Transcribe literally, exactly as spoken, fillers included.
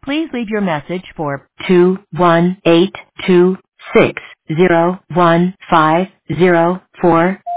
Please leave your message for two one eight two six zero one five zero four.